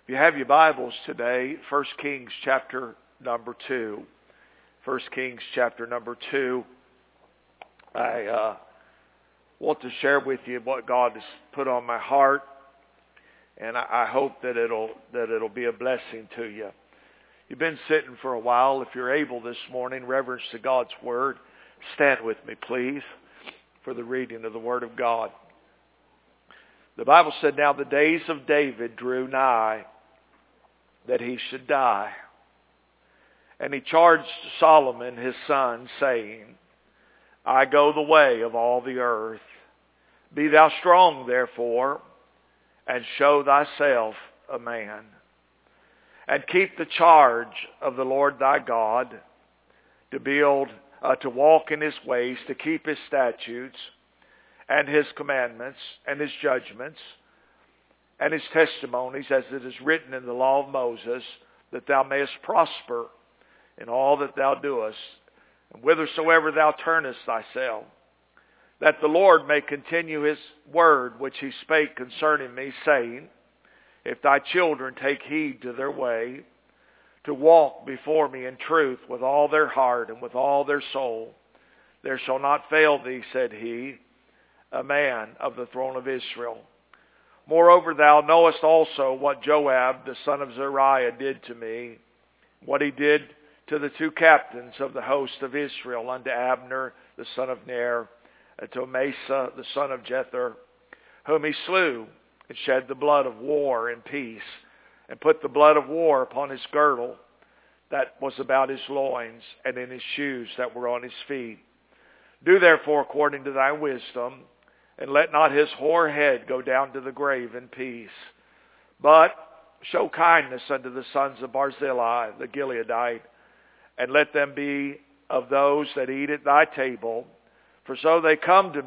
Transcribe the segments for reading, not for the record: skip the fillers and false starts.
If you have your Bibles today, 1 Kings chapter number 2. 1 Kings chapter number 2. I want to share with you what God has put on my heart, and I hope that it'll be a blessing to you. You've been sitting for a while. If you're able this morning, reverence to God's Word, stand with me, please, for the reading of the Word of God. The Bible said, "Now the days of David drew nigh, that he should die. And he charged Solomon his son, saying, I go the way of all the earth. Be thou strong, therefore, and show thyself a man. And keep the charge of the Lord thy God, to walk in his ways, to keep his statutes, and his commandments, and his judgments, and his testimonies, as it is written in the law of Moses, that thou mayest prosper in all that thou doest, and whithersoever thou turnest thyself, that the Lord may continue his word which he spake concerning me, saying, If thy children take heed to their way, to walk before me in truth with all their heart and with all their soul, there shall not fail thee, said he, a man of the throne of Israel. Moreover, thou knowest also what Joab, the son of Zeruiah, did to me, what he did to the two captains of the host of Israel, unto Abner, the son of Ner, and to Amasa, the son of Jether, whom he slew, and shed the blood of war in peace, and put the blood of war upon his girdle that was about his loins, and in his shoes that were on his feet. Do therefore according to thy wisdom, and let not his hoar head go down to the grave in peace. But show kindness unto the sons of Barzillai, the Gileadite, and let them be of those that eat at thy table. For so they came to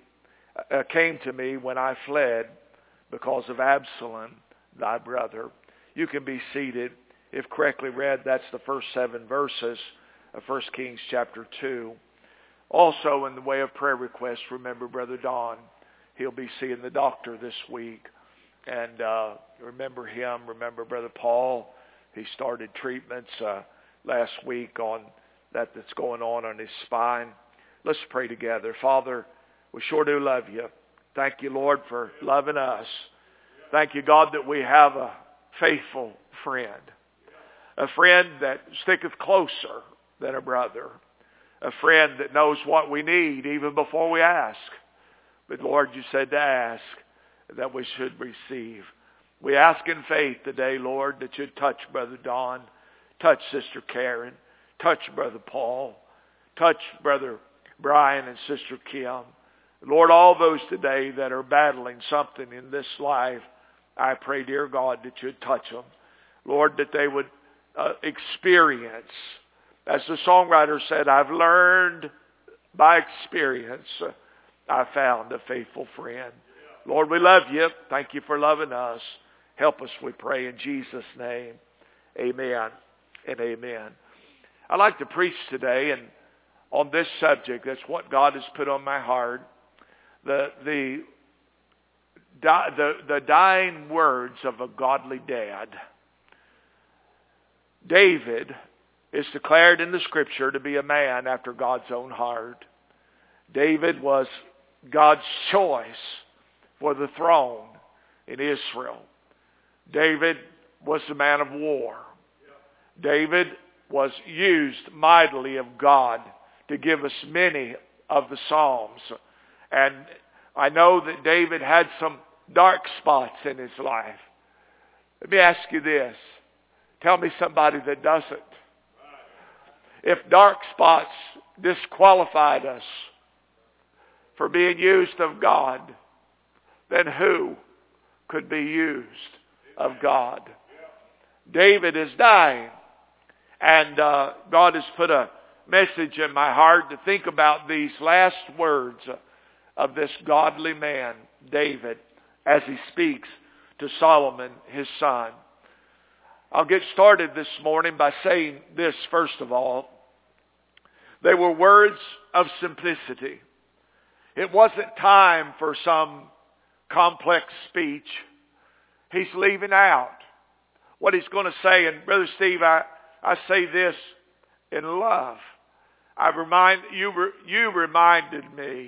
me when I fled, because of Absalom, thy brother." You can be seated. If correctly read, that's the first 7 verses of 1 Kings chapter 2. Also, in the way of prayer requests, remember Brother Don. He'll be seeing the doctor this week. And remember him. Remember Brother Paul. He started treatments last week on that's going on his spine. Let's pray together. Father, we sure do love you. Thank you, Lord, for loving us. Thank you, God, that we have a faithful friend. A friend that sticketh closer than a brother. A friend that knows what we need even before we ask. But Lord, you said to ask that we should receive. We ask in faith today, Lord, that you'd touch Brother Don, touch Sister Karen, touch Brother Paul, touch Brother Brian and Sister Kim. Lord, all those today that are battling something in this life, I pray, dear God, that you'd touch them. Lord, that they would experience, as the songwriter said, I've learned by experience, I found a faithful friend. Lord, we love you. Thank you for loving us. Help us, we pray, in Jesus' name. Amen and amen. I'd like to preach today and on this subject. That's what God has put on my heart. The dying words of a godly dad. David is declared in the Scripture to be a man after God's own heart. David was God's choice for the throne in Israel. David was a man of war. David was used mightily of God to give us many of the Psalms. And I know that David had some dark spots in his life. Let me ask you this. Tell me somebody that doesn't. If dark spots disqualified us for being used of God, then who could be used of God? David is dying. And God has put a message in my heart to think about these last words of this godly man, David, as he speaks to Solomon, his son. I'll get started this morning by saying this first of all. They were words of simplicity. It wasn't time for some complex speech. He's leaving out what he's going to say. And Brother Steve, I say this in love. You reminded me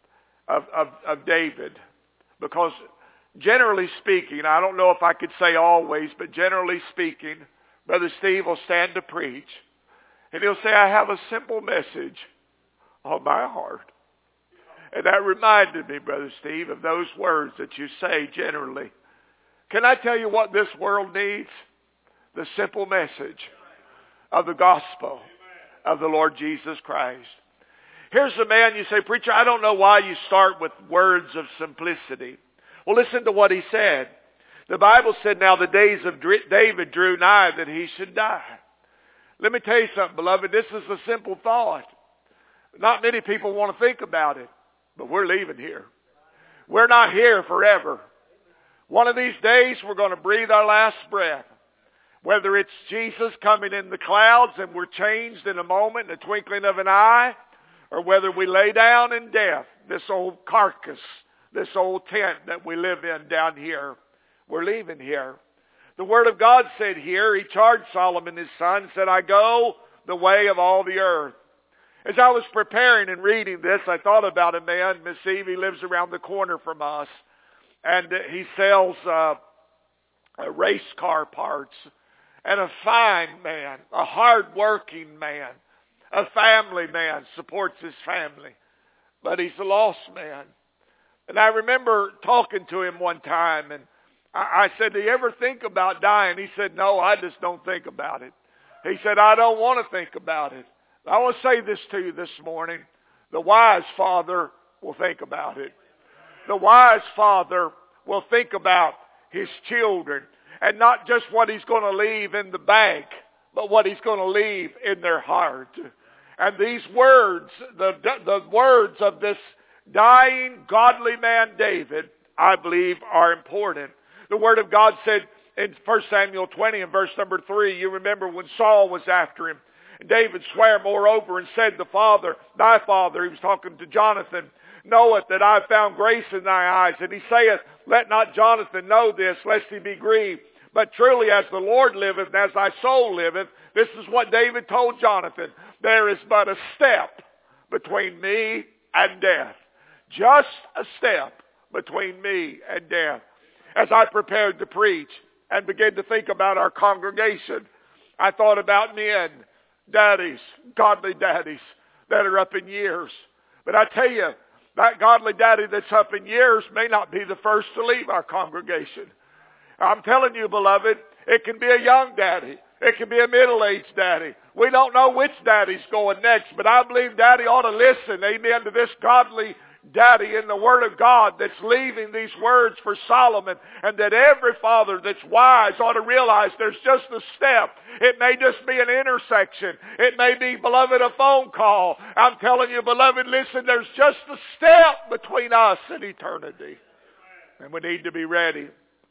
of David, because generally speaking, I don't know if I could say always, but generally speaking, Brother Steve will stand to preach, and he'll say, I have a simple message on my heart. And that reminded me, Brother Steve, of those words that you say generally. Can I tell you what this world needs? The simple message of the gospel of the Lord Jesus Christ. Here's a man, you say, preacher, I don't know why you start with words of simplicity. Well, listen to what he said. The Bible said, now the days of David drew nigh that he should die. Let me tell you something, beloved. This is a simple thought. Not many people want to think about it, but we're leaving here. We're not here forever. One of these days, we're going to breathe our last breath. Whether it's Jesus coming in the clouds and we're changed in a moment, in the twinkling of an eye, or whether we lay down in death, this old carcass, this old tent that we live in down here, we're leaving here. The Word of God said here, he charged Solomon his son, said, I go the way of all the earth. As I was preparing and reading this, I thought about a man, Miss Eve, he lives around the corner from us, and he sells race car parts. And a fine man, a hard-working man, a family man, supports his family. But he's a lost man. And I remember talking to him one time, and I said, do you ever think about dying? He said, no, I just don't think about it. He said, I don't want to think about it. I want to say this to you this morning. The wise father will think about it. The wise father will think about his children. And not just what he's going to leave in the bank, but what he's going to leave in their heart. And these words, the words of this dying, godly man David, I believe are important. The Word of God said in 1 Samuel 20 and verse number 3, you remember when Saul was after him. And David sware moreover and said, thy father, he was talking to Jonathan, knoweth that I have found grace in thy eyes. And he saith, let not Jonathan know this, lest he be grieved. But truly as the Lord liveth, and as thy soul liveth, this is what David told Jonathan, there is but a step between me and death. Just a step between me and death. As I prepared to preach and began to think about our congregation, I thought about men, daddies, godly daddies that are up in years. But I tell you, that godly daddy that's up in years may not be the first to leave our congregation. I'm telling you, beloved, it can be a young daddy. It can be a middle-aged daddy. We don't know which daddy's going next, but I believe daddy ought to listen, amen, to this godly daddy in the Word of God that's leaving these words for Solomon, and that every father that's wise ought to realize there's just a step. It may just be an intersection. It may be, beloved, a phone call. I'm telling you, beloved, listen, there's just a step between us and eternity. And we need to be ready.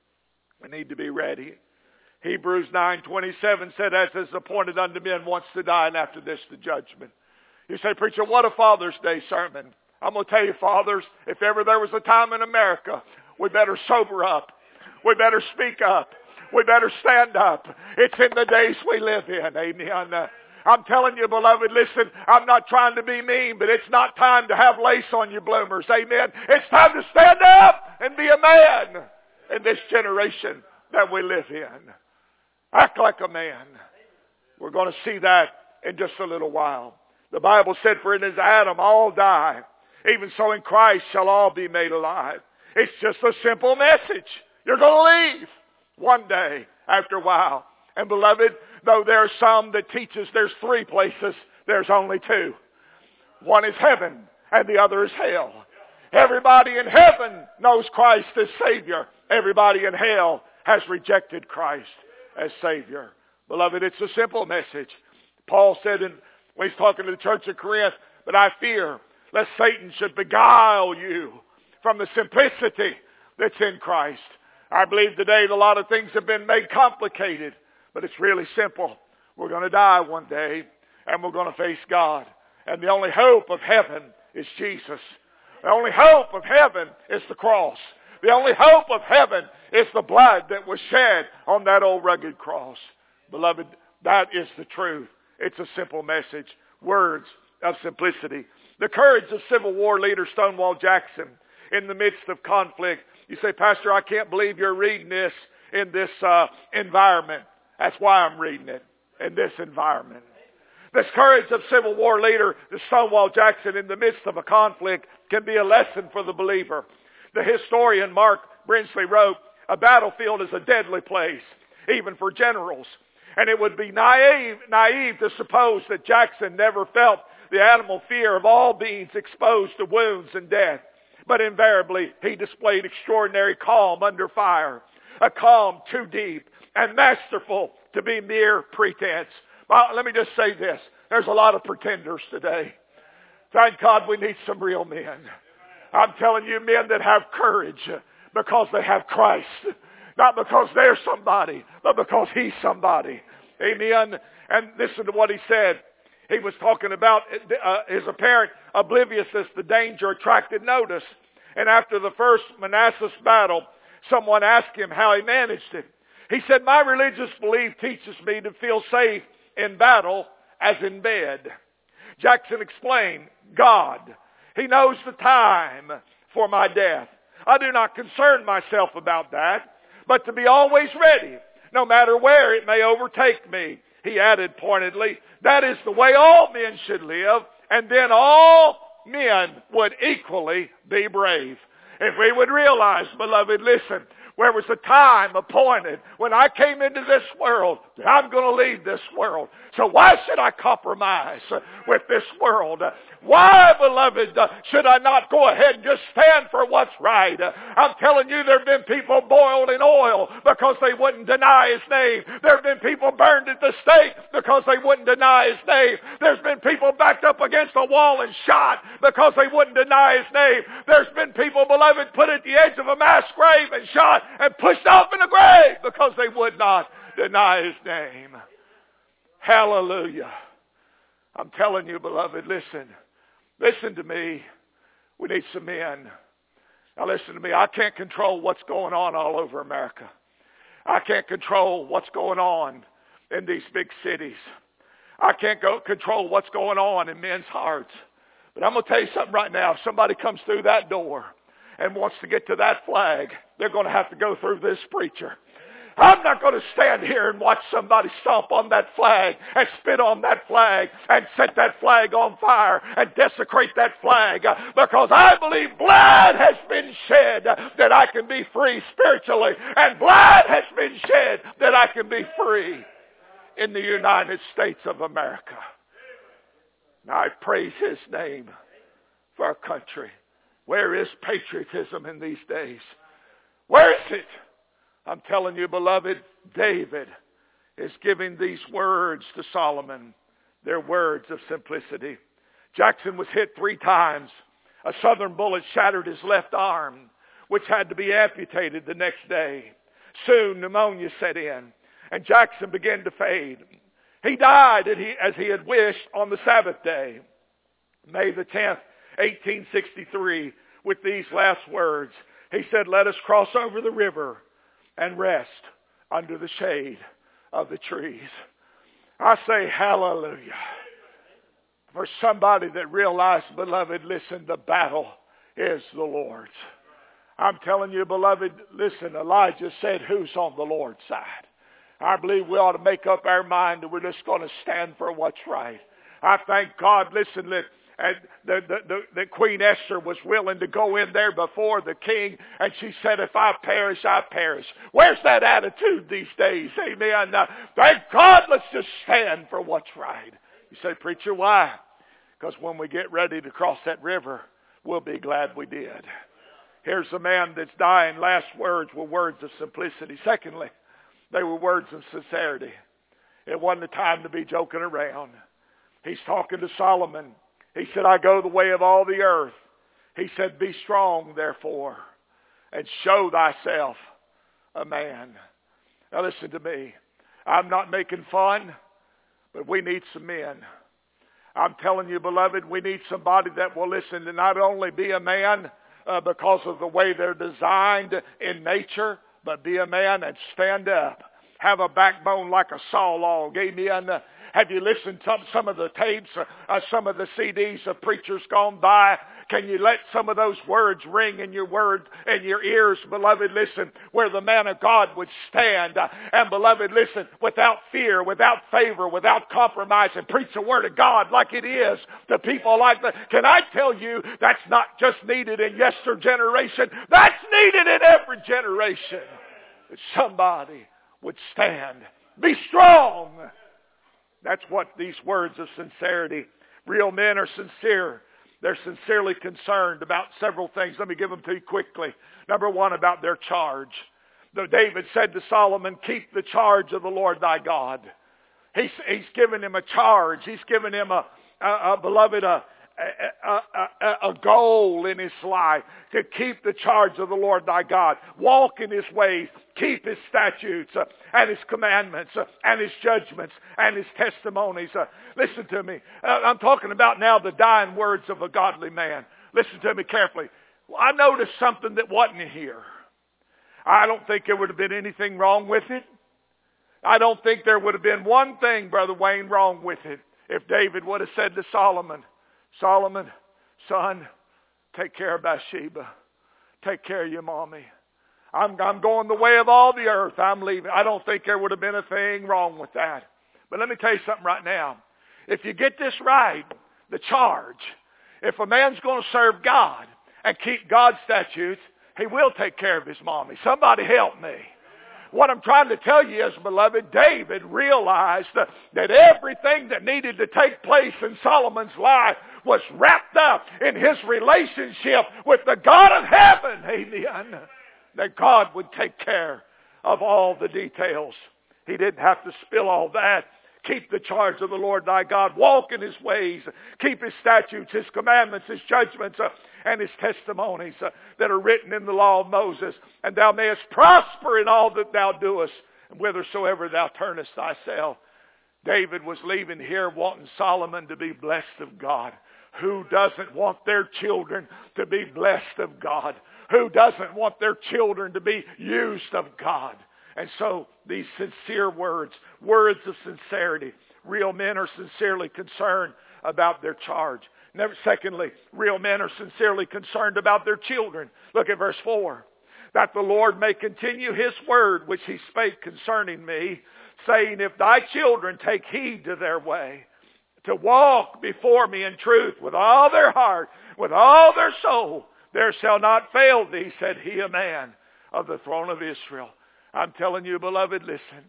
We need to be ready. Hebrews 9:27 said, as is appointed unto men once to die, and after this the judgment. You say, preacher, what a Father's Day sermon. I'm going to tell you, fathers, if ever there was a time in America, we better sober up. We better speak up. We better stand up. It's in the days we live in. Amen. I'm telling you, beloved, listen, I'm not trying to be mean, but it's not time to have lace on your bloomers. Amen. It's time to stand up and be a man in this generation that we live in. Act like a man. We're going to see that in just a little while. The Bible said, for in as Adam all die, even so in Christ shall all be made alive. It's just a simple message. You're going to leave one day after a while. And beloved, though there are some that teaches there's three places, there's only two. One is heaven and the other is hell. Everybody in heaven knows Christ as Savior. Everybody in hell has rejected Christ as Savior. Beloved, it's a simple message. Paul said when he's talking to the church of Corinth, but I fear lest Satan should beguile you from the simplicity that's in Christ. I believe today a lot of things have been made complicated, but it's really simple. We're going to die one day, and we're going to face God. And the only hope of heaven is Jesus. The only hope of heaven is the cross. The only hope of heaven is the blood that was shed on that old rugged cross. Beloved, that is the truth. It's a simple message. Words of simplicity. The courage of Civil War leader Stonewall Jackson in the midst of conflict. You say, Pastor, I can't believe you're reading this in this environment. That's why I'm reading it in this environment. This courage of Civil War leader Stonewall Jackson in the midst of a conflict can be a lesson for the believer. The historian Mark Brinsley wrote, a battlefield is a deadly place, even for generals. And it would be naive to suppose that Jackson never felt the animal fear of all beings exposed to wounds and death. But invariably, he displayed extraordinary calm under fire, a calm too deep and masterful to be mere pretense. Well, let me just say this. There's a lot of pretenders today. Thank God we need some real men. I'm telling you, men that have courage because they have Christ. Not because they're somebody, but because he's somebody. Amen. And listen to what he said. He was talking about his apparent obliviousness to danger attracted notice. And after the first Manassas battle, someone asked him how he managed it. He said, my religious belief teaches me to feel safe in battle as in bed. Jackson explained, God, he knows the time for my death. I do not concern myself about that, but to be always ready, no matter where it may overtake me. He added pointedly, that is the way all men should live, and then all men would equally be brave. If we would realize, beloved, listen, there was a time appointed when I came into this world that I'm going to leave this world. So why should I compromise with this world? Why, beloved, should I not go ahead and just stand for what's right? I'm telling you, there have been people boiled in oil because they wouldn't deny his name. There have been people burned at the stake because they wouldn't deny his name. There's been people backed up against a wall and shot because they wouldn't deny his name. There's been people, beloved, put at the edge of a mass grave and shot and pushed off in a grave because they would not deny his name. Hallelujah. I'm telling you, beloved, listen. Listen to me. We need some men. Now listen to me. I can't control what's going on all over America. I can't control what's going on in these big cities. I can't control what's going on in men's hearts. But I'm going to tell you something right now. If somebody comes through that door and wants to get to that flag, they're going to have to go through this preacher. I'm not going to stand here and watch somebody stomp on that flag and spit on that flag and set that flag on fire and desecrate that flag, because I believe blood has been shed that I can be free spiritually, and blood has been shed that I can be free in the United States of America. Now I praise his name for our country. Where is patriotism in these days? Where is it? I'm telling you, beloved, David is giving these words to Solomon. They're words of simplicity. Jackson was hit 3 times. A southern bullet shattered his left arm, which had to be amputated the next day. Soon pneumonia set in, and Jackson began to fade. He died as he had wished on the Sabbath day, May the 10th, 1863, with these last words. He said, let us cross over the river and rest under the shade of the trees. I say hallelujah. For somebody that realized, beloved, listen, the battle is the Lord's. I'm telling you, beloved, listen, Elijah said, who's on the Lord's side? I believe we ought to make up our mind that we're just going to stand for what's right. I thank God, listen, that Queen Esther was willing to go in there before the king, and she said, if I perish, I perish. Where's that attitude these days? Amen. Thank God, let's just stand for what's right. You say, preacher, why? Because when we get ready to cross that river, we'll be glad we did. Here's a man that's dying. Last words were words of simplicity. Secondly, they were words of sincerity. It wasn't a time to be joking around. He's talking to Solomon. He said, I go the way of all the earth. He said, be strong, therefore, and show thyself a man. Now listen to me. I'm not making fun, but we need some men. I'm telling you, beloved, we need somebody that will listen to not only be a man, because of the way they're designed in nature, but be a man and stand up. Have a backbone like a saw log. Amen. Have you listened to some of the tapes, some of the CDs of preachers gone by? Can you let some of those words ring in your ears, beloved? Listen, where the man of God would stand, and beloved, listen, without fear, without favor, without compromise, and preach the word of God like it is to people like that. Can I tell you, that's not just needed in yester generation. That's needed in every generation. That somebody would stand. Be strong. That's what these words of sincerity. Real men are sincere. They're sincerely concerned about several things. Let me give them to you quickly. Number one, about their charge. David said to Solomon, keep the charge of the Lord thy God. He's given him a charge. He's given him a goal in his life to keep the charge of the Lord thy God. Walk in his ways. Keep his statutes and his commandments and his judgments and his testimonies. Listen to me. I'm talking about now the dying words of a godly man. Listen to me carefully. I noticed something that wasn't here. I don't think there would have been anything wrong with it. I don't think there would have been one thing, Brother Wayne, wrong with it if David would have said to Solomon, Solomon, son, take care of Bathsheba. Take care of your mommy. I'm going the way of all the earth. I'm leaving. I don't think there would have been a thing wrong with that. But let me tell you something right now. If you get this right, the charge, if a man's going to serve God and keep God's statutes, he will take care of his mommy. Somebody help me. What I'm trying to tell you is, beloved, David realized that everything that needed to take place in Solomon's life was wrapped up in his relationship with the God of heaven. Amen. That God would take care of all the details. He didn't have to spill all that. Keep the charge of the Lord thy God. Walk in his ways. Keep his statutes, his commandments, his judgments, and his testimonies that are written in the law of Moses. And thou mayest prosper in all that thou doest, and whithersoever thou turnest thyself. David was leaving here wanting Solomon to be blessed of God. Who doesn't want their children to be blessed of God? Who doesn't want their children to be used of God? And so these sincere words of sincerity. Real men are sincerely concerned about their charge. Secondly, real men are sincerely concerned about their children. Look at verse 4. That the Lord may continue his word which he spake concerning me, saying, if thy children take heed to their way, to walk before me in truth with all their heart, with all their soul, there shall not fail thee, said he, a man of the throne of Israel. I'm telling you, beloved, listen.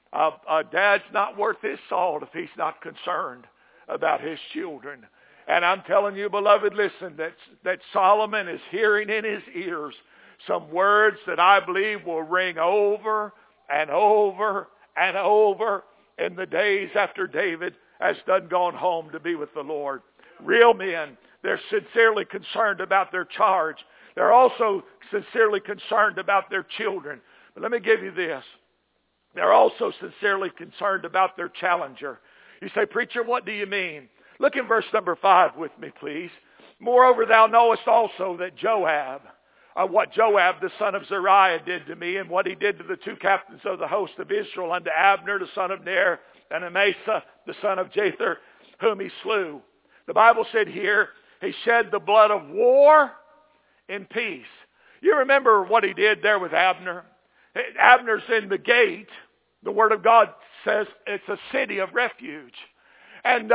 A dad's not worth his salt if he's not concerned about his children. And I'm telling you, beloved, listen, that Solomon is hearing in his ears some words that I believe will ring over and over and over in the days after David has done gone home to be with the Lord. Real men, they're sincerely concerned about their charge. They're also sincerely concerned about their children. But let me give you this. They're also sincerely concerned about their challenger. You say, preacher, what do you mean? Look in verse number 5 with me, please. Moreover, thou knowest also that Joab, what Joab the son of Zeruiah did to me, and what he did to the two captains of the host of Israel, unto Abner the son of Ner, and Amasa the son of Jether, whom he slew. The Bible said here, he shed the blood of war in peace. You remember what he did there with Abner? Abner's in the gate. The Word of God says it's a city of refuge. And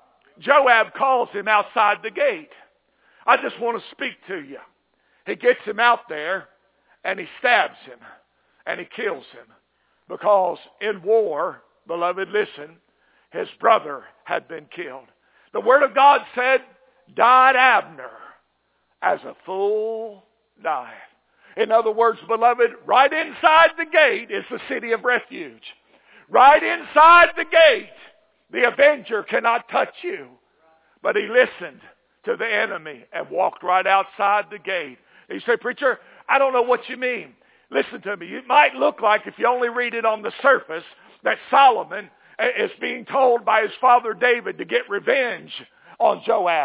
Joab calls him outside the gate. I just want to speak to you. He gets him out there and he stabs him and he kills him. Because in war, beloved, listen, his brother had been killed. The Word of God said, died Abner as a fool dieth. In other words, beloved, right inside the gate is the city of refuge. Right inside the gate, the avenger cannot touch you. But he listened to the enemy and walked right outside the gate. And you say, preacher, I don't know what you mean. Listen to me. It might look like, if you only read it on the surface, that Solomon is being told by his father David to get revenge on Joab.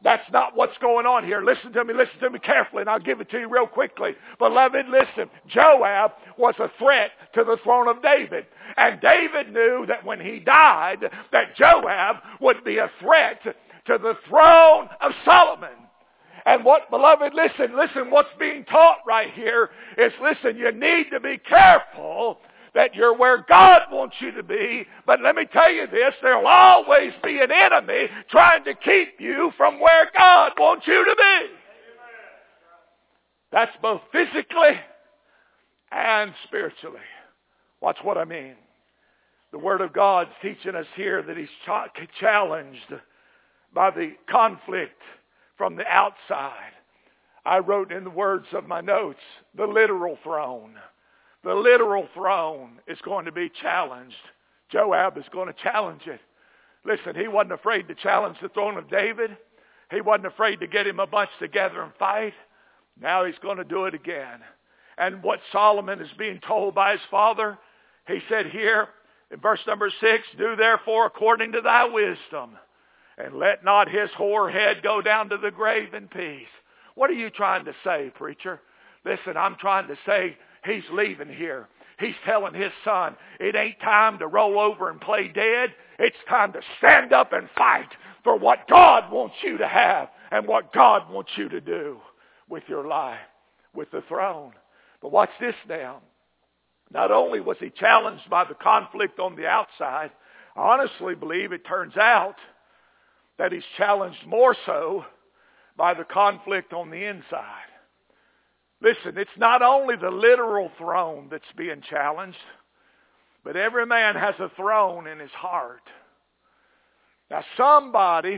That's not what's going on here. Listen to me carefully, and I'll give it to you real quickly. Beloved, listen. Joab was a threat to the throne of David. And David knew that when he died, that Joab would be a threat to the throne of Solomon. And what, beloved, listen, what's being taught right here is, listen, you need to be careful that you're where God wants you to be. But let me tell you this, there'll always be an enemy trying to keep you from where God wants you to be. That's both physically and spiritually. Watch what I mean. The Word of God's teaching us here that he's challenged by the conflict from the outside. I wrote in the words of my notes, the literal throne. The literal throne is going to be challenged. Joab is going to challenge it. Listen, he wasn't afraid to challenge the throne of David. He wasn't afraid to get him a bunch together and fight. Now he's going to do it again. And what Solomon is being told by his father, he said here in verse number 6, do therefore according to thy wisdom, and let not his hoar head go down to the grave in peace. What are you trying to say, preacher? Listen, I'm trying to say he's leaving here. He's telling his son, it ain't time to roll over and play dead. It's time to stand up and fight for what God wants you to have and what God wants you to do with your life, with the throne. But watch this now. Not only was he challenged by the conflict on the outside, I honestly believe it turns out that he's challenged more so by the conflict on the inside. Listen, it's not only the literal throne that's being challenged, but every man has a throne in his heart. Now somebody,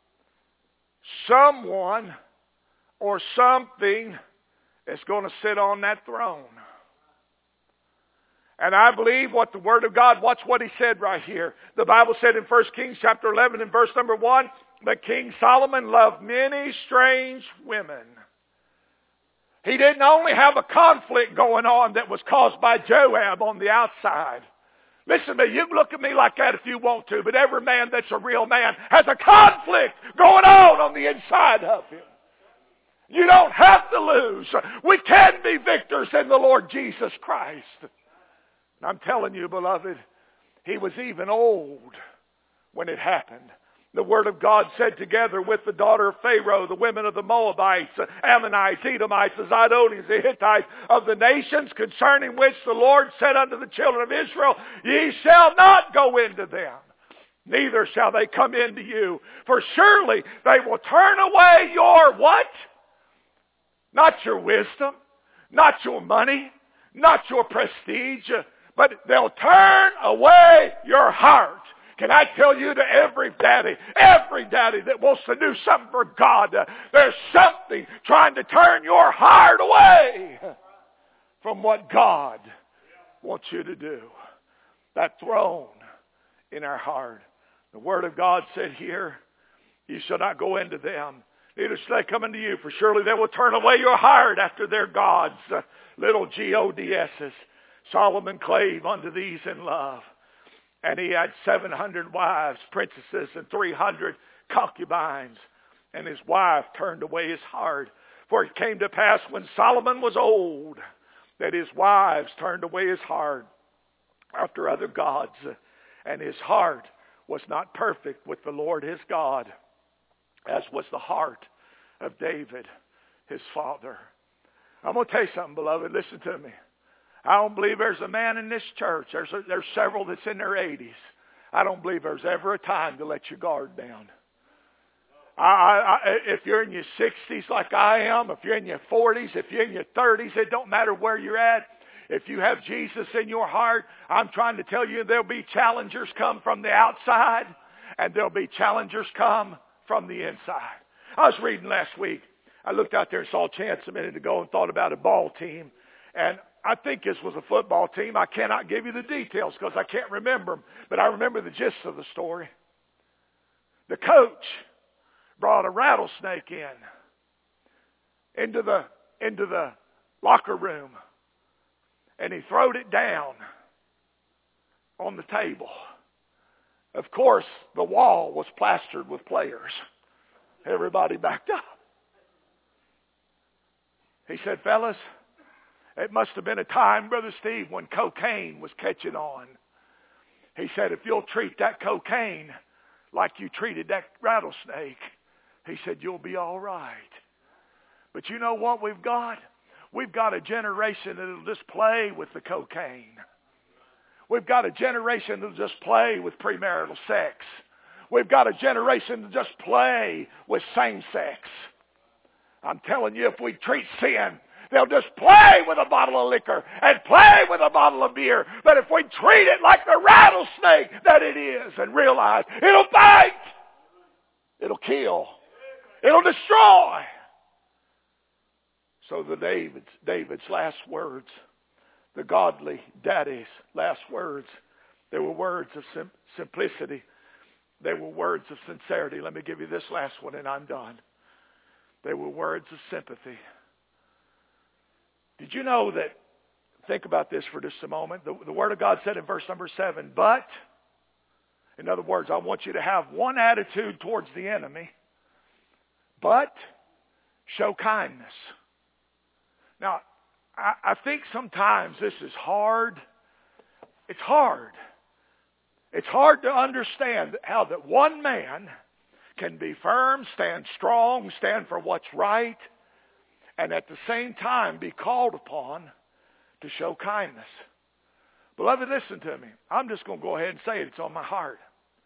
someone, or something is going to sit on that throne. And I believe what the Word of God, watch what he said right here. The Bible said in 1 Kings chapter 11 and verse number 1, that King Solomon loved many strange women. He didn't only have a conflict going on that was caused by Joab on the outside. Listen to me, you can look at me like that if you want to, but every man that's a real man has a conflict going on the inside of him. You don't have to lose. We can be victors in the Lord Jesus Christ. And I'm telling you, beloved, he was even old when it happened. The Word of God said, together with the daughter of Pharaoh, the women of the Moabites, Ammonites, Edomites, the Zidonians, the Hittites, of the nations concerning which the Lord said unto the children of Israel, ye shall not go into them, neither shall they come into you. For surely they will turn away your what? Not your wisdom, not your money, not your prestige, but they'll turn away your heart. Can I tell you, to every daddy that wants to do something for God, there's something trying to turn your heart away from what God wants you to do. That throne in our heart. The Word of God said here, you shall not go into them, neither shall they come into you, for surely they will turn away your heart after their gods, little Gods. Solomon clave unto these in love. And he had 700 wives, princesses, and 300 concubines. And his wife turned away his heart. For it came to pass when Solomon was old, that his wives turned away his heart after other gods. And his heart was not perfect with the Lord his God, as was the heart of David, his father. I'm going to tell you something, beloved. Listen to me. I don't believe there's a man in this church. There's several that's in their 80s. I don't believe there's ever a time to let your guard down. If you're in your 60s like I am, if you're in your 40s, if you're in your 30s, it don't matter where you're at. If you have Jesus in your heart, I'm trying to tell you there'll be challengers come from the outside, and there'll be challengers come from the inside. I was reading last week. I looked out there and saw Chance a minute ago and thought about a ball team. And I think this was a football team. I cannot give you the details because I can't remember them, but I remember the gist of the story. The coach brought a rattlesnake into the locker room, and he throwed it down on the table. Of course, the wall was plastered with players. Everybody backed up. He said, fellas, it must have been a time, Brother Steve, when cocaine was catching on. He said, if you'll treat that cocaine like you treated that rattlesnake, he said, you'll be all right. But you know what we've got? We've got a generation that'll just play with the cocaine. We've got a generation that'll just play with premarital sex. We've got a generation that just play with same sex. I'm telling you, if we treat sin, they'll just play with a bottle of liquor and play with a bottle of beer. But if we treat it like the rattlesnake that it is and realize it'll bite, it'll kill, it'll destroy. So David's last words, the godly daddy's last words, they were words of simplicity. They were words of sincerity. Let me give you this last one and I'm done. They were words of sympathy. Did you know that, think about this for just a moment, the Word of God said in verse number 7, but, in other words, I want you to have one attitude towards the enemy, but show kindness. Now, I think sometimes this is hard. It's hard. It's hard to understand how that one man can be firm, stand strong, stand for what's right, and at the same time be called upon to show kindness. Beloved, listen to me. I'm just going to go ahead and say it. It's on my heart.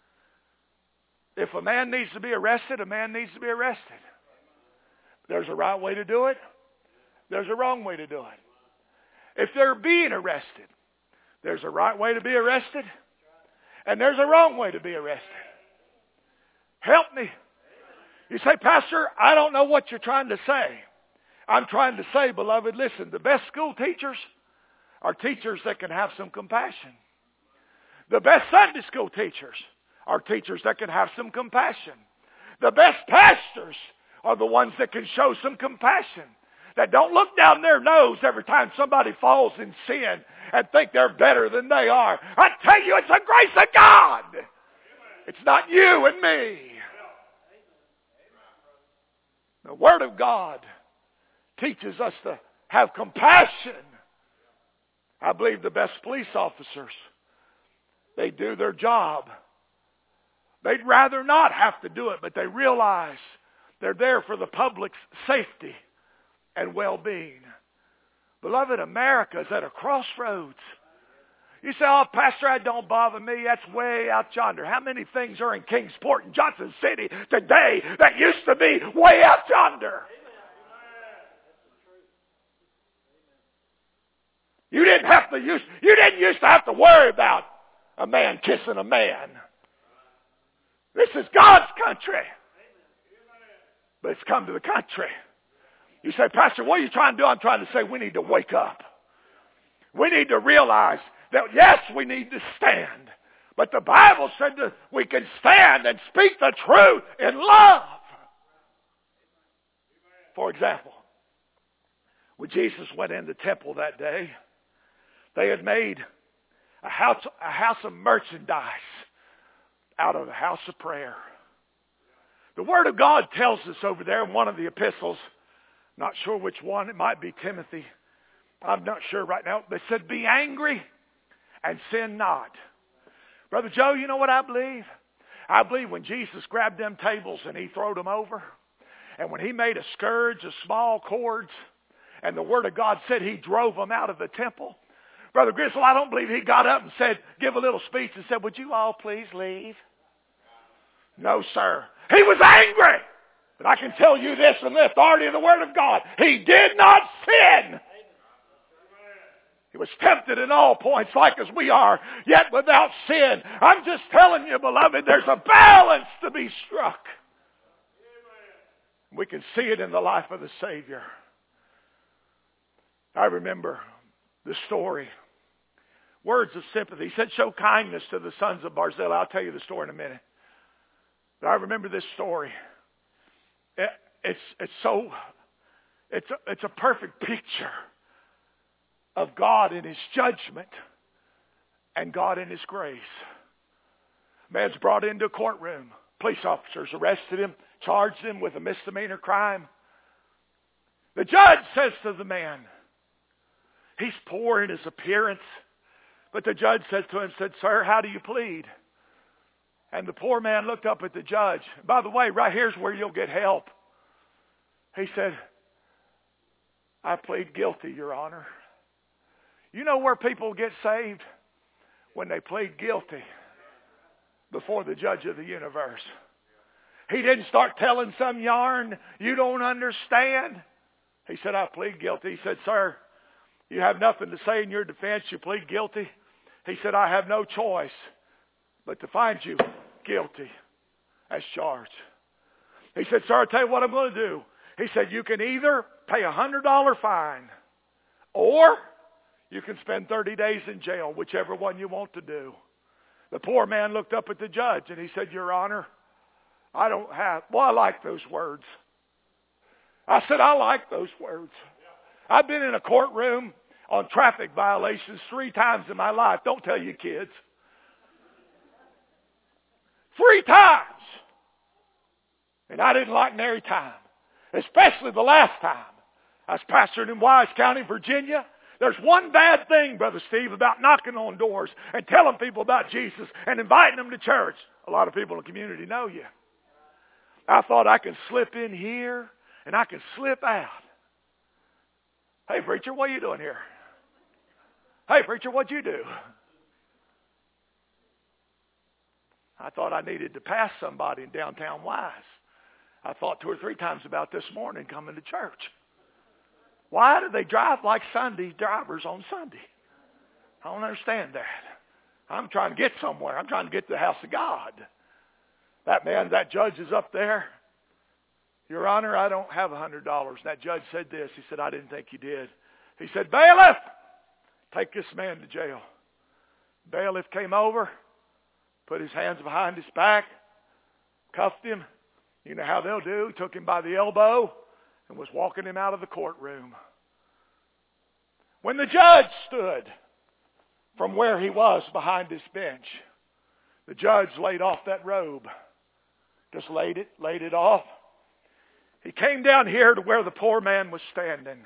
If a man needs to be arrested, a man needs to be arrested. There's a right way to do it. There's a wrong way to do it. If they're being arrested, there's a right way to be arrested, and there's a wrong way to be arrested. Help me. You say, Pastor, I don't know what you're trying to say. I'm trying to say, beloved, listen, the best school teachers are teachers that can have some compassion. The best Sunday school teachers are teachers that can have some compassion. The best pastors are the ones that can show some compassion. That don't look down their nose every time somebody falls in sin and think they're better than they are. I tell you, it's the grace of God. It's not you and me. The Word of God teaches us to have compassion. I believe the best police officers, they do their job. They'd rather not have to do it, but they realize they're there for the public's safety and well-being. Beloved, America is at a crossroads. You say, oh, Pastor, that don't bother me. That's way out yonder. How many things are in Kingsport and Johnson City today that used to be way out yonder? You didn't used to have to worry about a man kissing a man. This is God's country. But it's come to the country. You say, Pastor, what are you trying to do? I'm trying to say we need to wake up. We need to realize that, yes, we need to stand. But the Bible said that we can stand and speak the truth in love. For example, when Jesus went in the temple that day, they had made a house of merchandise out of the house of prayer. The Word of God tells us over there in one of the epistles, not sure which one, it might be Timothy, I'm not sure right now, they said, be angry and sin not. Brother Joe, you know what I believe? I believe when Jesus grabbed them tables and he throwed them over, and when he made a scourge of small cords, and the Word of God said he drove them out of the temple, Brother Griswold, I don't believe he got up and said, give a little speech and said, would you all please leave? No, sir. He was angry. But I can tell you this in the authority of the Word of God. He did not sin. He was tempted in all points like as we are, yet without sin. I'm just telling you, beloved, there's a balance to be struck. We can see it in the life of the Savior. I remember the story. Words of sympathy. He said, show kindness to the sons of Barzillai. I'll tell you the story in a minute. But I remember this story. It's a perfect picture of God in His judgment and God in His grace. Man's brought into a courtroom. Police officers arrested him, charged him with a misdemeanor crime. The judge says to the man, he's poor in his appearance, but the judge said to him, "Sir, how do you plead?" And the poor man looked up at the judge. By the way, right here's where you'll get help. He said, "I plead guilty, Your Honor." You know where people get saved? When they plead guilty before the judge of the universe. He didn't start telling some yarn you don't understand. He said, "I plead guilty." He said, "Sir, you have nothing to say in your defense. You plead guilty." He said, "I have no choice but to find you guilty as charged." He said, "Sir, I'll tell you what I'm going to do." He said, "You can either pay a $100 fine or you can spend 30 days in jail, whichever one you want to do." The poor man looked up at the judge and he said, "Your Honor, I don't have..." Well, I like those words. I said, "I like those words." I've been in a courtroom on traffic violations 3 times in my life. Don't tell your kids. 3 times. And I didn't like nary time. Especially the last time. I was pastoring in Wise County, Virginia. There's one bad thing, Brother Steve, about knocking on doors and telling people about Jesus and inviting them to church. A lot of people in the community know you. I thought I could slip in here and I could slip out. "Hey, preacher, what are you doing here?" "Hey, preacher, what'd you do?" I thought I needed to pass somebody in downtown Wise. I thought 2 or 3 times about this morning coming to church. Why do they drive like Sunday drivers on Sunday? I don't understand that. I'm trying to get somewhere. I'm trying to get to the house of God. That judge is up there. "Your Honor, I don't have $100. And that judge said this. He said, "I didn't think you did." He said, "Bailiff, take this man to jail." Bailiff came over, put his hands behind his back, cuffed him. You know how they'll do. He took him by the elbow and was walking him out of the courtroom. When the judge stood from where he was behind his bench, the judge laid off that robe. Just laid it off. He came down here to where the poor man was standing.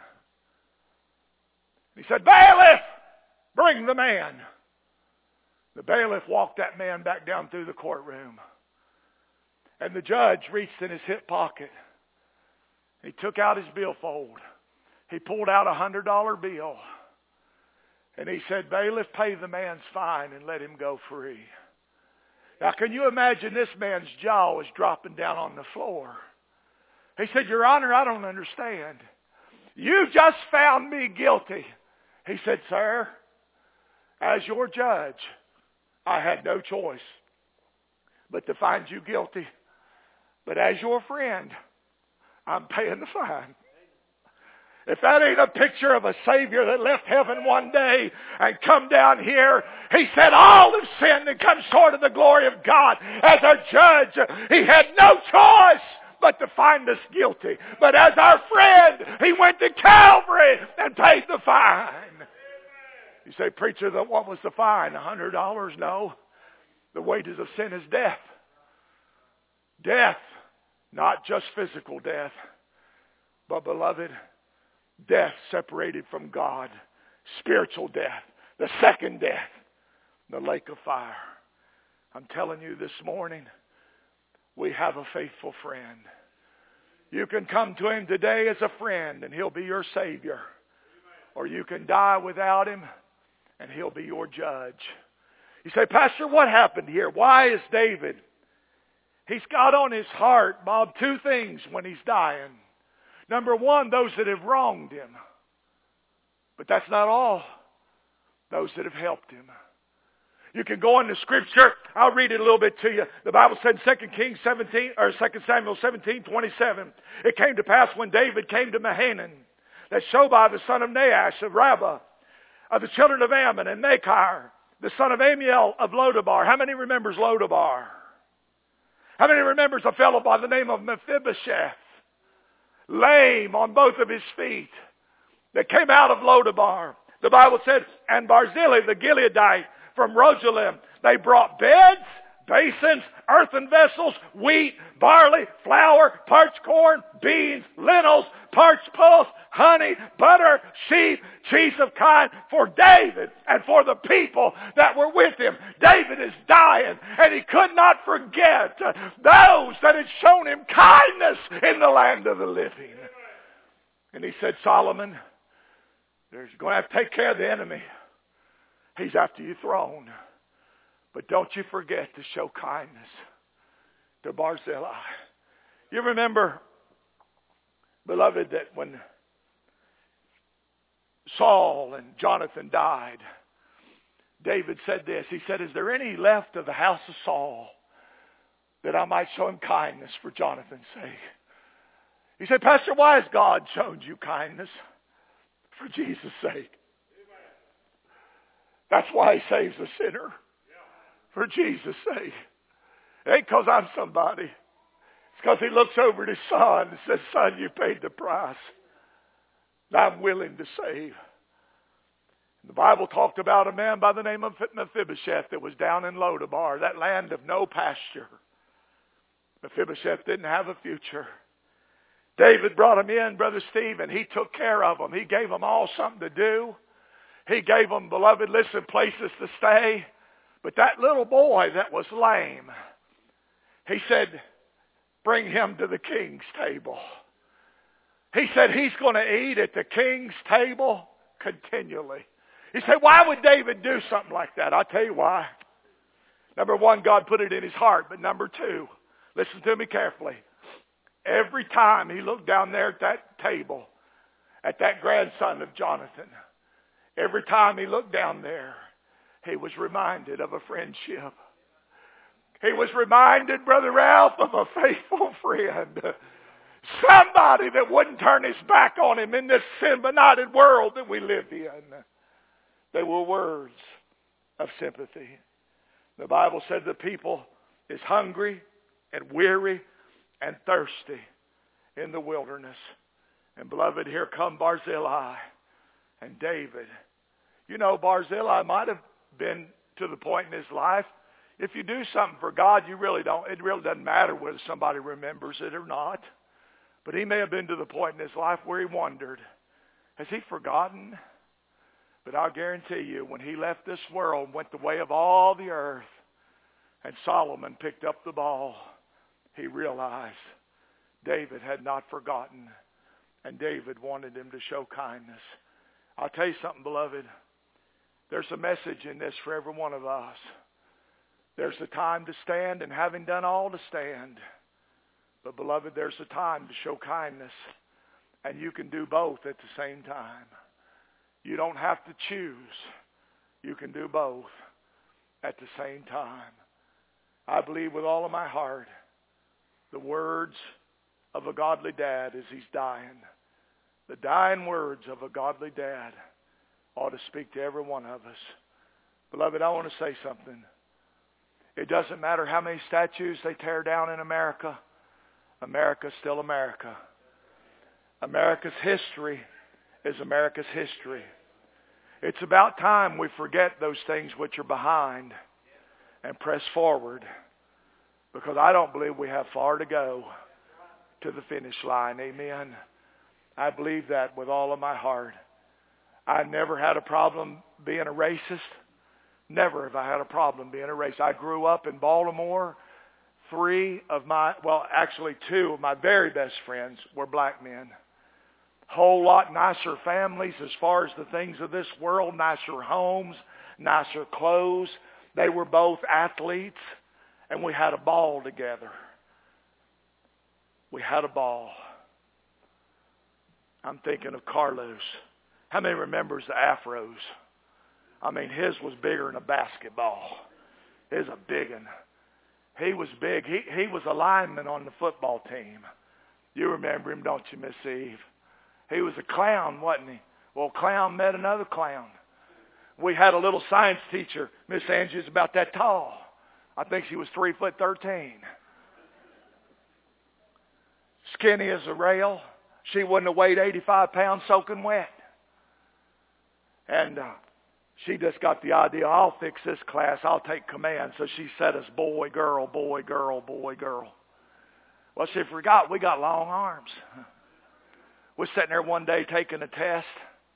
He said, "Bailiff, bring the man." The bailiff walked that man back down through the courtroom. And the judge reached in his hip pocket. He took out his billfold. He pulled out a $100 bill. And he said, "Bailiff, pay the man's fine and let him go free." Now, can you imagine this man's jaw was dropping down on the floor? He said, "Your Honor, I don't understand. You just found me guilty." He said, "Sir, as your judge, I had no choice but to find you guilty. But as your friend, I'm paying the fine." If that ain't a picture of a Savior that left heaven one day and come down here, he said all have sinned and come short of the glory of God. As our judge, he had no choice but to find us guilty. But as our friend, he went to Calvary and paid the fine. You say, "Preacher, what was the fine? $100? No. The wages of sin is death. Death, not just physical death, but beloved, death separated from God. Spiritual death. The second death. The lake of fire. I'm telling you this morning, we have a faithful friend. You can come to him today as a friend and he'll be your Savior. Or you can die without him and he'll be your judge. You say, "Pastor, what happened here? Why is David?" He's got on his heart, Bob, 2 things when he's dying. Number 1, those that have wronged him. But that's not all. Those that have helped him. You can go into Scripture. I'll read it a little bit to you. The Bible said in 2 Samuel 17:27, "It came to pass when David came to Mahanaim, that Shobah the son of Nahash of Rabbah, of the children of Ammon, and Machir, the son of Amiel of Lodabar." How many remembers Lodabar? How many remembers a fellow by the name of Mephibosheth? Lame on both of his feet. That came out of Lodabar. The Bible said, "And Barzillai the Gileadite from Rogelim, they brought beds, basins, earthen vessels, wheat, barley, flour, parched corn, beans, lentils, parched pulse, honey, butter, sheep, cheese of kine for David and for the people that were with him. David is dying, and he could not forget those that had shown him kindness in the land of the living. And he said, Solomon, you're going to have to take care of the enemy. He's after your throne. But don't you forget to show kindness to Barzillai. You remember, beloved, that when Saul and Jonathan died, David said this. He said, is there any left of the house of Saul that I might show him kindness for Jonathan's sake? He said, Pastor, why has God shown you kindness? For Jesus' sake. That's why he saves a sinner. For Jesus' sake. It ain't because I'm somebody. It's because he looks over at his son and says, son, you paid the price. And I'm willing to save. The Bible talked about a man by the name of Mephibosheth that was down in Lodabar, that land of no pasture. Mephibosheth didn't have a future. David brought him in, Brother Stephen. He took care of them. He gave them all something to do. He gave them, beloved, listen, places to stay. But that little boy that was lame, he said, bring him to the king's table. He said he's going to eat at the king's table continually. He said, why would David do something like that? I'll tell you why. Number one, God put it in his heart. But number two, listen to me carefully. Every time he looked down there at that table, at that grandson of Jonathan, every time he looked down there, he was reminded of a friendship. He was reminded, Brother Ralph, of a faithful friend. Somebody that wouldn't turn his back on him in this sin-benighted world that we live in. They were words of sympathy. The Bible said the people is hungry and weary and thirsty in the wilderness. And beloved, here come Barzillai and David. You know, Barzillai might have been to the point in his life, if you do something for God, it really doesn't matter whether somebody remembers it or not. But he may have been to the point in his life where he wondered, has he forgotten? But I'll guarantee you, when he left this world, went the way of all the earth, and Solomon picked up the ball, he realized David had not forgotten, and David wanted him to show kindness. I'll tell you something, beloved. There's a message in this for every one of us. There's a time to stand, and having done all to stand. But beloved, there's a time to show kindness, and you can do both at the same time. You don't have to choose. You can do both at the same time. I believe with all of my heart the words of a godly dad as he's dying. The dying words of a godly dad ought to speak to every one of us. Beloved, I want to say something. It doesn't matter how many statues they tear down in America. America's still America. America's history is America's history. It's about time we forget those things which are behind and press forward, because I don't believe we have far to go to the finish line. Amen. I believe that with all of my heart. I never had a problem being a racist. Never have I had a problem being a racist. I grew up in Baltimore. Two of my very best friends were black men. Whole lot nicer families as far as the things of this world, nicer homes, nicer clothes. They were both athletes, and we had a ball together. We had a ball. I'm thinking of Carlos. How many remembers the afros? I mean, his was bigger than a basketball. His a big one. He was big. He was a lineman on the football team. You remember him, don't you, Miss Eve? He was a clown, wasn't he? Well, clown met another clown. We had a little science teacher. Miss Angie was about that tall. I think she was 3'13". Skinny as a rail. She wouldn't have weighed 85 pounds soaking wet. And She just got the idea, I'll fix this class, I'll take command. So she said us boy, girl, boy, girl, boy, girl. Well, she forgot we got long arms. We're sitting there one day taking a test.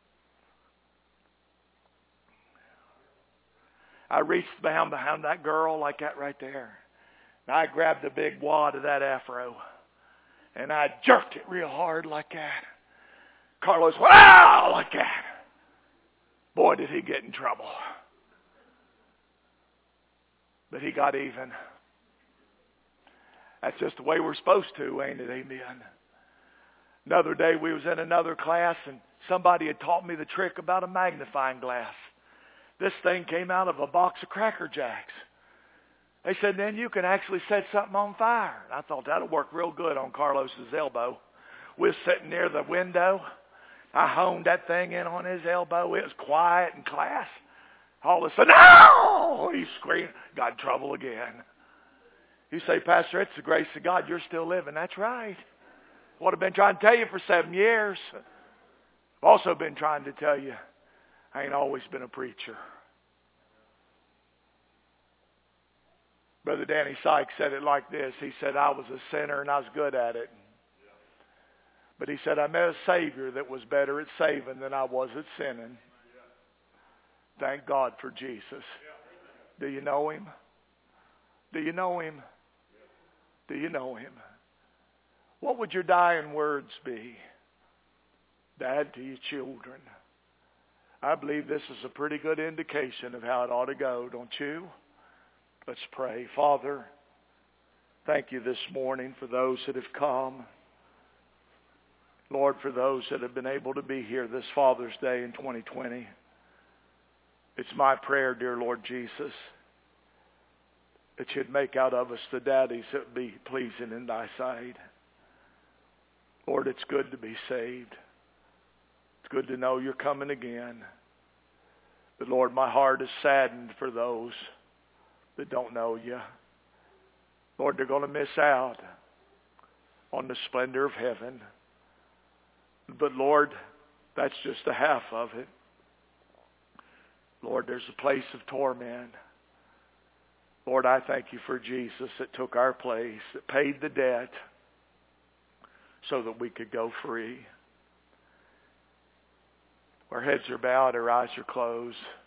I reached down behind that girl like that right there. And I grabbed a big wad of that afro. And I jerked it real hard like that. Carlos went, wow, like that. Boy, did he get in trouble. But he got even. That's just the way we're supposed to, ain't it? Amen. Another day we was in another class and somebody had taught me the trick about a magnifying glass. This thing came out of a box of Cracker Jacks. They said, then you can actually set something on fire. And I thought that'll work real good on Carlos's elbow. We're sitting near the window. I honed that thing in on his elbow. It was quiet in class. All of a sudden, no! He screamed. Got in trouble again. You say, Pastor, it's the grace of God. You're still living. That's right. What I've been trying to tell you for 7 years. I've also been trying to tell you, I ain't always been a preacher. Brother Danny Sykes said it like this. He said, I was a sinner and I was good at it. But he said, I met a Savior that was better at saving than I was at sinning. Thank God for Jesus. Do you know Him? Do you know Him? Do you know Him? What would your dying words be? Dad, to your children. I believe this is a pretty good indication of how it ought to go, don't you? Let's pray. Father, thank you this morning for those that have come. Lord, for those that have been able to be here this Father's Day in 2020. It's my prayer, dear Lord Jesus, that you'd make out of us the daddies that would be pleasing in thy sight. Lord, it's good to be saved. It's good to know you're coming again. But Lord, my heart is saddened for those that don't know you. Lord, they're going to miss out on the splendor of heaven. But Lord, that's just a half of it. Lord, there's a place of torment. Lord, I thank you for Jesus that took our place, that paid the debt so that we could go free. Our heads are bowed, our eyes are closed.